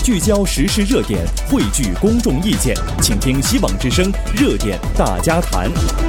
聚焦时事热点，汇聚公众意见，请听希望之声热点大家谈。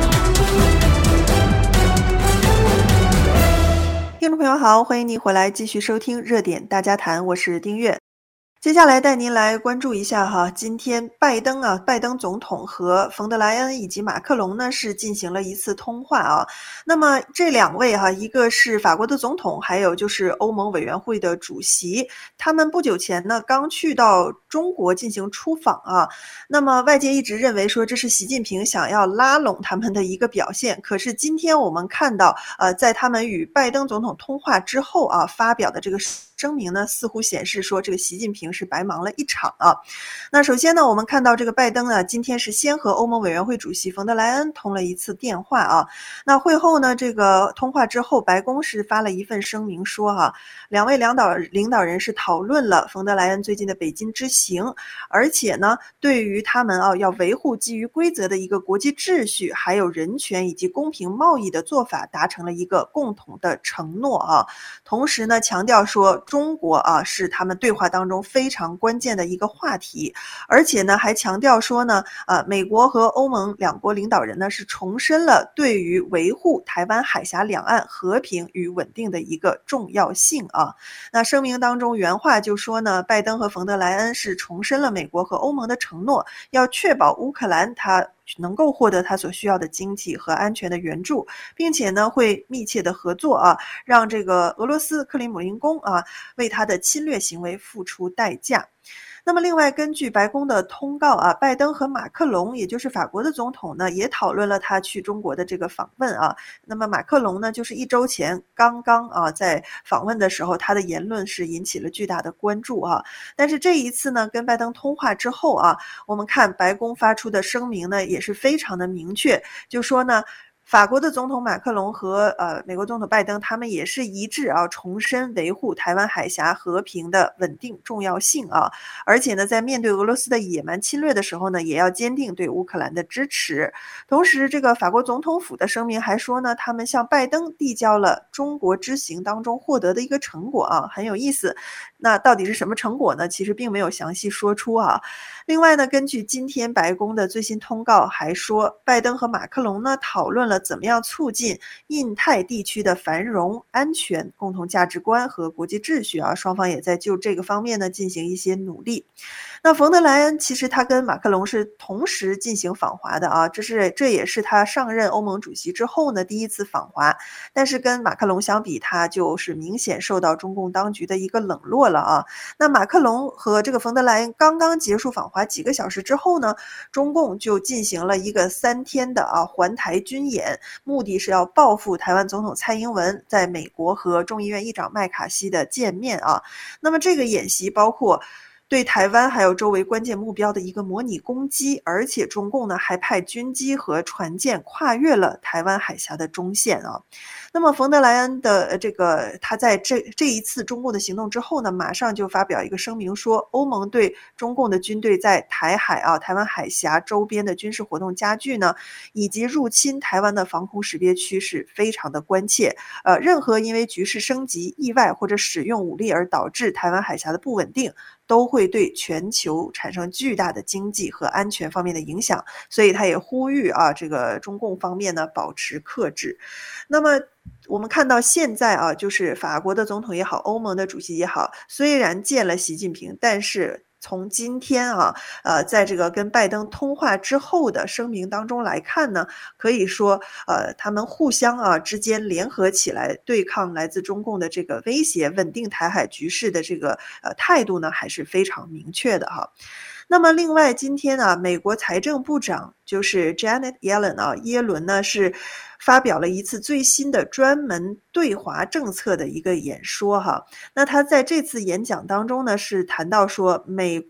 听众朋友好，欢迎您回来继续收听热点大家谈，我是丁月。接下来带您来关注一下哈，今天拜登总统和冯德莱恩以及马克龙呢是进行了一次通话啊。那么这两位哈，一个是法国的总统，还有就是欧盟委员会的主席，他们不久前呢刚去到中国进行出访啊。那么外界一直认为说这是习近平想要拉拢他们的一个表现，可是今天我们看到在他们与拜登总统通话之后啊发表的这个声明呢，似乎显示说这个习近平是白忙了一场啊。那首先呢，我们看到这个拜登呢，今天是先和欧盟委员会主席冯德莱恩通了一次电话啊。那会后呢，这个通话之后，白宫是发了一份声明说两位领导人是讨论了冯德莱恩最近的北京之行，而且呢，对于他们要维护基于规则的一个国际秩序，还有人权以及公平贸易的做法，达成了一个共同的承诺啊。同时呢，强调说中国是他们对话当中非常关键的一个话题，而且呢还强调说呢，美国和欧盟两国领导人呢是重申了对于维护台湾海峡两岸和平与稳定的一个重要性啊。那声明当中原话就说呢，拜登和冯德莱恩是重申了美国和欧盟的承诺，要确保乌克兰它能够获得他所需要的经济和安全的援助，并且呢会密切的合作让这个俄罗斯克里姆林宫为他的侵略行为付出代价。那么另外根据白宫的通告拜登和马克龙也就是法国的总统呢也讨论了他去中国的这个访问那么马克龙呢就是1周前刚刚在访问的时候，他的言论是引起了巨大的关注但是这一次呢跟拜登通话之后我们看白宫发出的声明呢也是非常的明确，就说呢法国的总统马克龙和美国总统拜登他们也是一致重申维护台湾海峡和平的稳定重要性而且呢在面对俄罗斯的野蛮侵略的时候呢也要坚定对乌克兰的支持。同时这个法国总统府的声明还说呢，他们向拜登递交了中国之行当中获得的一个成果很有意思。那到底是什么成果呢？其实并没有详细说出另外呢，根据今天白宫的最新通告还说，拜登和马克龙呢讨论了怎么样促进印太地区的繁荣、安全、共同价值观和国际秩序双方也在就这个方面呢进行一些努力。那冯德莱恩其实他跟马克龙是同时进行访华的这也是他上任欧盟主席之后呢第一次访华，但是跟马克龙相比，他就是明显受到中共当局的一个冷落了那马克龙和这个冯德莱恩刚刚结束访华几个小时之后呢，中共就进行了一个3天的环台军演，目的是要报复台湾总统蔡英文在美国和众议院议长麦卡锡的见面那么这个演习包括对台湾还有周围关键目标的一个模拟攻击，而且中共呢还派军机和船舰跨越了台湾海峡的中线那么冯德莱恩的他在这一次中共的行动之后呢，马上就发表一个声明说，欧盟对中共的军队在台湾海峡周边的军事活动加剧呢，以及入侵台湾的防空识别区是非常的关切。任何因为局势升级、意外或者使用武力而导致台湾海峡的不稳定，都会对全球产生巨大的经济和安全方面的影响，所以他也呼吁这个中共方面呢保持克制。那么我们看到现在就是法国的总统也好，欧盟的主席也好，虽然见了习近平，但是从今天在这个跟拜登通话之后的声明当中来看呢，可以说他们互相之间联合起来对抗来自中共的这个威胁，稳定台海局势的这个态度呢还是非常明确的那么另外今天美国财政部长就是 Janet Yellen 耶伦呢是发表了一次最新的专门对华政策的一个演说那他在这次演讲当中呢是谈到说，美国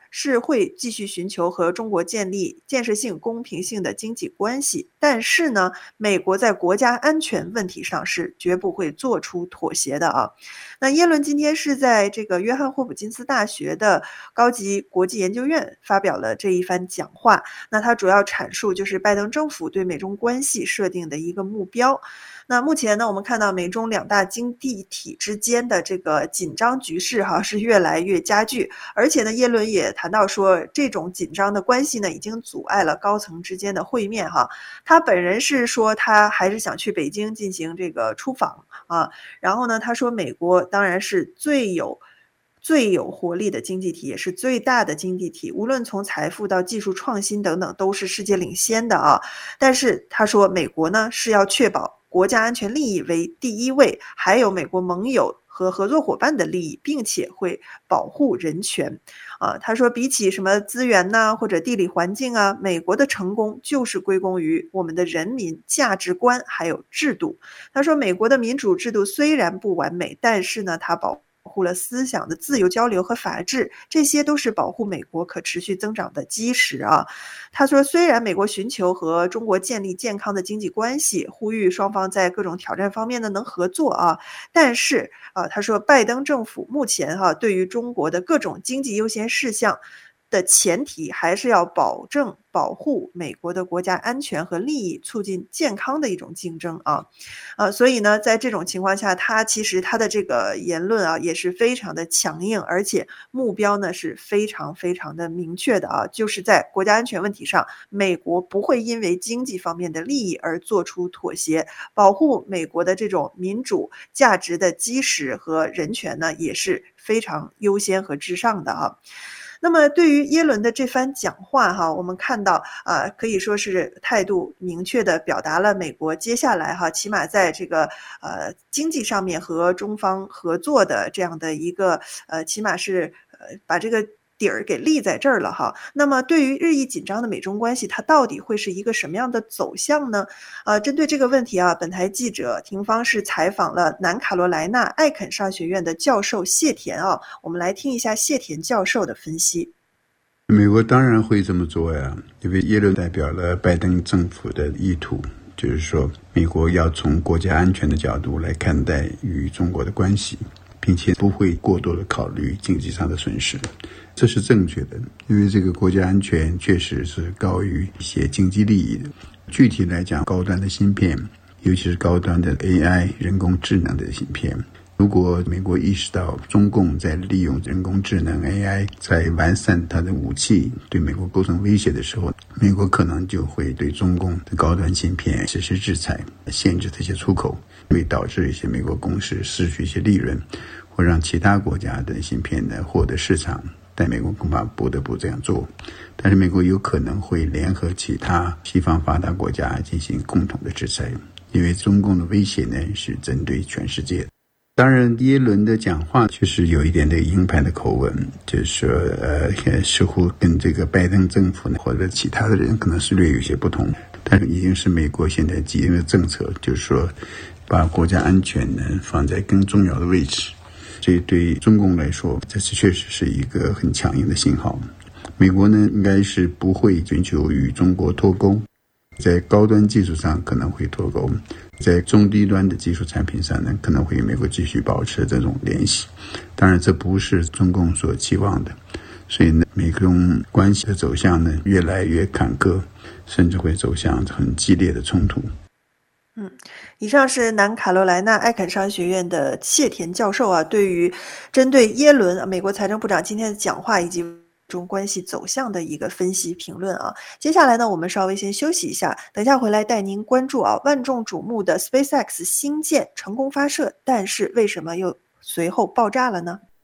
是会继续寻求和中国建立建设性、公平性的经济关系，但是呢，美国在国家安全问题上是绝不会做出妥协的啊。那耶伦今天是在这个约翰霍普金斯大学的高级国际研究院发表了这一番讲话，那他主要阐述就是拜登政府对美中关系设定的一个目标。那目前呢，我们看到美中两大经济体之间的这个紧张局势是越来越加剧，而且呢，耶伦也谈到说，这种紧张的关系呢，已经阻碍了高层之间的会面他本人是说他还是想去北京进行这个出访然后呢，他说美国当然是最有活力的经济体，也是最大的经济体，无论从财富到技术创新等等，都是世界领先的但是他说美国呢是要确保国家安全利益为第一位，还有美国盟友和合作伙伴的利益，并且会保护人权他说比起什么资源呐或者地理环境美国的成功就是归功于我们的人民价值观还有制度。他说美国的民主制度虽然不完美，但是呢它保护了思想的自由交流和法治，这些都是保护美国可持续增长的基石他说虽然美国寻求和中国建立健康的经济关系，呼吁双方在各种挑战方面呢能合作但是他说拜登政府目前对于中国的各种经济优先事项的前提还是要保证保护美国的国家安全和利益，促进健康的一种竞争所以呢，在这种情况下，其实他的这个言论也是非常的强硬，而且目标呢是非常非常的明确的就是在国家安全问题上，美国不会因为经济方面的利益而做出妥协，保护美国的这种民主价值的基石和人权呢，也是非常优先和至上的那么对于耶伦的这番讲话我们看到可以说是态度明确地表达了美国接下来起码在这个经济上面和中方合作的这样的一个起码是把这个底儿给立在这儿了那么对于日益紧张的美中关系，它到底会是一个什么样的走向呢？针对这个问题本台记者廷芳是采访了南卡罗来纳艾肯商学院的教授谢田我们来听一下谢田教授的分析。 美国当然会这么做呀，因为耶伦代表了拜登政府的意图，就是说美国要从国家安全的角度来看待与中国的关系，并且不会过多的考虑经济上的损失，这是正确的，因为这个国家安全确实是高于一些经济利益的。具体来讲，高端的芯片，尤其是高端的 AI 人工智能的芯片，如果美国意识到中共在利用人工智能 AI 在完善它的武器对美国构成威胁的时候，美国可能就会对中共的高端芯片实施制裁，限制这些出口，会导致一些美国公司失去一些利润，或让其他国家的芯片呢获得市场，但美国恐怕不得不这样做。但是美国有可能会联合其他西方发达国家进行共同的制裁，因为中共的威胁呢是针对全世界。当然耶伦的讲话确实有一点的鹰派的口吻，就是说似乎跟这个拜登政府呢或者其他的人可能是略有些不同，但是已经是美国现在既定的政策，就是说把国家安全呢放在更重要的位置。这对中共来说，这是确实是一个很强硬的信号。美国呢应该是不会追求与中国脱钩，在高端技术上可能会脱钩，在中低端的技术产品上呢可能会与美国继续保持这种联系。当然这不是中共所期望的，所以呢美中关系的走向呢越来越坎坷，甚至会走向很激烈的冲突。 以上是南卡罗来纳艾肯商学院的谢田教授对于针对耶伦美国财政部长今天的讲话以及中关系走向的一个分析评论接下来呢，我们稍微先休息一下，等一下回来带您关注万众瞩目的 SpaceX 星舰成功发射，但是为什么又随后爆炸了呢？